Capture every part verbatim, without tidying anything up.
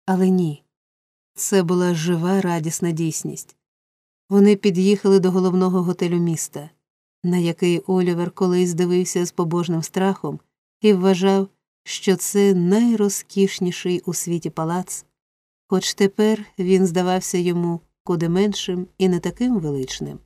Але ні. Це була жива, радісна дійсність. Вони під'їхали до головного готелю міста, на який Олівер колись дивився з побожним страхом і вважав, що це найрозкішніший у світі палац, хоч тепер він здавався йому куди меншим і не таким величним.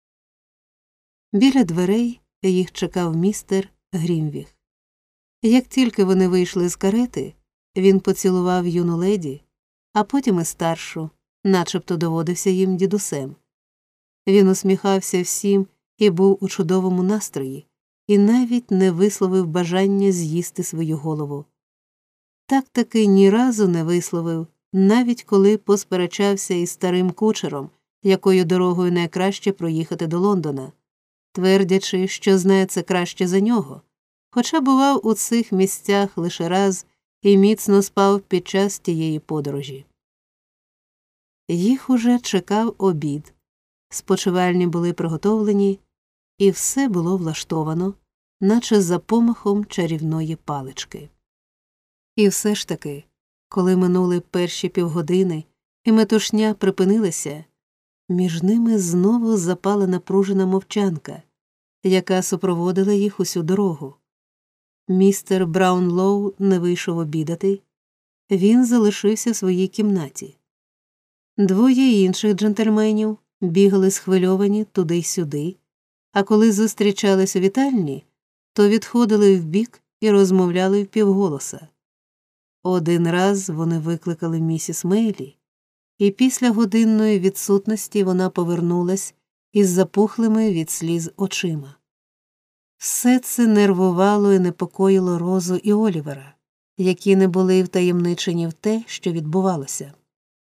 Біля дверей їх чекав містер Грімвіг. Як тільки вони вийшли з карети, він поцілував юну леді, а потім і старшу, начебто доводився їм дідусем. Він усміхався всім і був у чудовому настрої, і навіть не висловив бажання з'їсти свою голову. Так таки ні разу не висловив, навіть коли посперечався із старим кучером, якою дорогою найкраще проїхати до Лондона, твердячи, що знає це краще за нього, хоча бував у цих місцях лише раз і міцно спав під час тієї подорожі. Їх уже чекав обід, спочивальні були приготовлені, і все було влаштовано, наче за помахом чарівної палички. І все ж таки, коли минули перші півгодини і метушня припинилася, між ними знову запала напружена мовчанка, яка супроводила їх усю дорогу. Містер Браунлоу не вийшов обідати, він залишився в своїй кімнаті. Двоє інших джентльменів бігали схвильовані туди й сюди, а коли зустрічались у вітальні, то відходили вбік і розмовляли впівголоса. Один раз вони викликали місіс Мейлі, і після годинної відсутності вона повернулась із запухлими від сліз очима. Все це нервувало і непокоїло Розу і Олівера, які не були втаємничені в те, що відбувалося.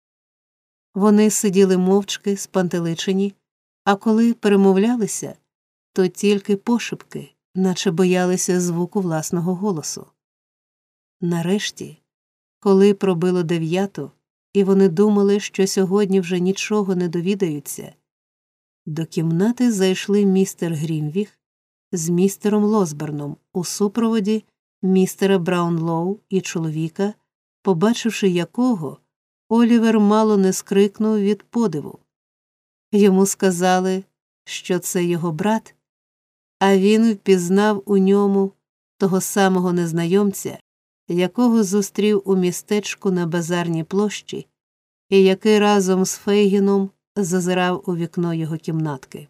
Вони сиділи мовчки, спантеличені, а коли перемовлялися, то тільки пошепки, наче боялися звуку власного голосу. Нарешті, коли пробило дев'яту, і вони думали, що сьогодні вже нічого не довідаються, до кімнати зайшли містер Грімвіг з містером Лосберном у супроводі містера Браунлоу і чоловіка, побачивши якого, Олівер мало не скрикнув від подиву. Йому сказали, що це його брат, а він впізнав у ньому того самого незнайомця, якого зустрів у містечку на базарній площі і який разом з Фейгіном зазирав у вікно його кімнатки.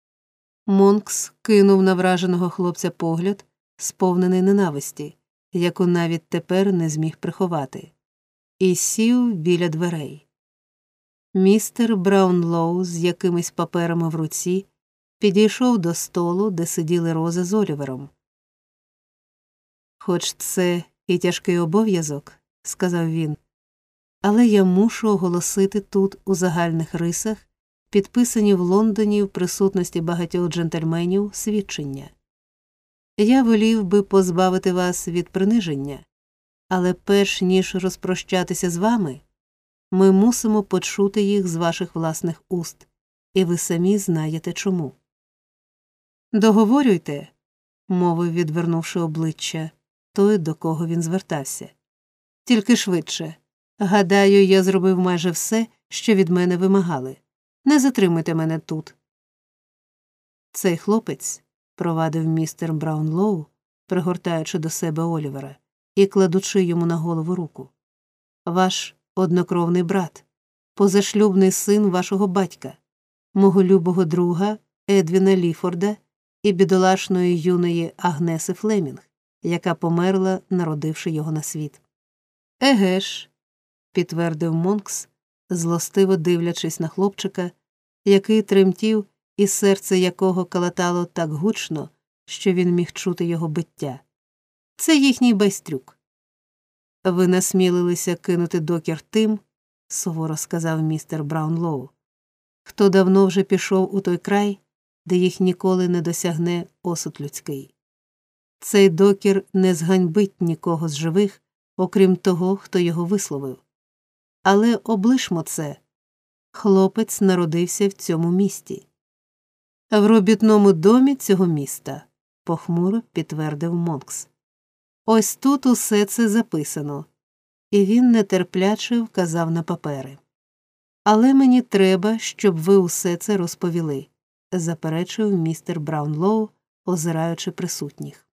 Монкс кинув на враженого хлопця погляд, сповнений ненависті, яку навіть тепер не зміг приховати, і сів біля дверей. Містер Браунлоу з якимись паперами в руці підійшов до столу, де сиділи Роза з Олівером. «Хоч це і тяжкий обов'язок, – сказав він, – але я мушу оголосити тут у загальних рисах, підписані в Лондоні в присутності багатьох джентльменів, свідчення. Я волів би позбавити вас від приниження, але перш ніж розпрощатися з вами, ми мусимо почути їх з ваших власних уст, і ви самі знаєте чому». «Договорюйте», – мовив, відвернувши обличчя, той, до кого він звертався. «Тільки швидше. Гадаю, я зробив майже все, що від мене вимагали. Не затримуйте мене тут». «Цей хлопець», – провадив містер Браунлоу, пригортаючи до себе Олівера і кладучи йому на голову руку, – «ваш однокровний брат, позашлюбний син вашого батька, мого любого друга Едвіна Ліфорда і бідолашної юної Агнеси Флемінг, яка померла, народивши його на світ». «Еге ж», – підтвердив Монкс, злостиво дивлячись на хлопчика, який тремтів і серце якого калатало так гучно, що він міг чути його биття. «Це їхній байстрюк». «Ви насмілилися кинути докір тим, – суворо сказав містер Браунлоу, – хто давно вже пішов у той край, де їх ніколи не досягне осуд людський. Цей докір не зганьбить нікого з живих, окрім того, хто його висловив. Але облишмо це. Хлопець народився в цьому місті». «В робітному домі цього міста», – похмуро підтвердив Монкс. «Ось тут усе це записано. і він нетерпляче вказав на папери. «Але мені треба, щоб ви усе це розповіли», – заперечив містер Браунлоу, озираючи присутніх.